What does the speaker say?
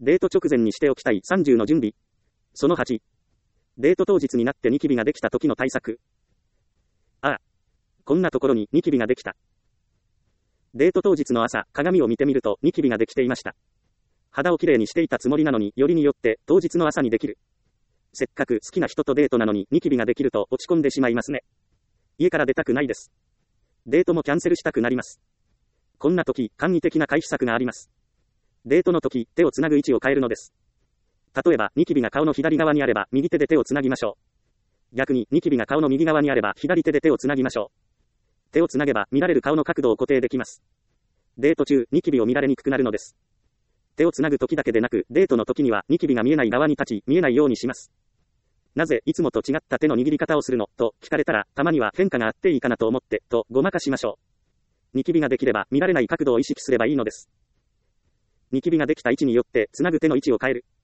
デート直前にしておきたい30の準備。その8。デート当日になってニキビができた時の対策。ああ。こんなところにニキビができた。デート当日の朝、鏡を見てみるとニキビができていました。肌をきれいにしていたつもりなのに、よりによって当日の朝にできる。せっかく好きな人とデートなのにニキビができると落ち込んでしまいますね。家から出たくないです。デートもキャンセルしたくなります。こんな時、簡易的な回避策があります。デートの時、手をつなぐ位置を変えるのです。例えば、ニキビが顔の左側にあれば、右手で手をつなぎましょう。逆に、ニキビが顔の右側にあれば、左手で手をつなぎましょう。手をつなげば、見られる顔の角度を固定できます。デート中、ニキビを見られにくくなるのです。手をつなぐ時だけでなく、デートの時には、ニキビが見えない側に立ち、見えないようにします。なぜ、いつもと違った手の握り方をするのと聞かれたら、たまには変化があっていいかなと思って、とごまかしましょう。ニキビができれば、見られない角度を意識すればいいのです。ニキビができた位置によって、つなぐ手の位置を変える。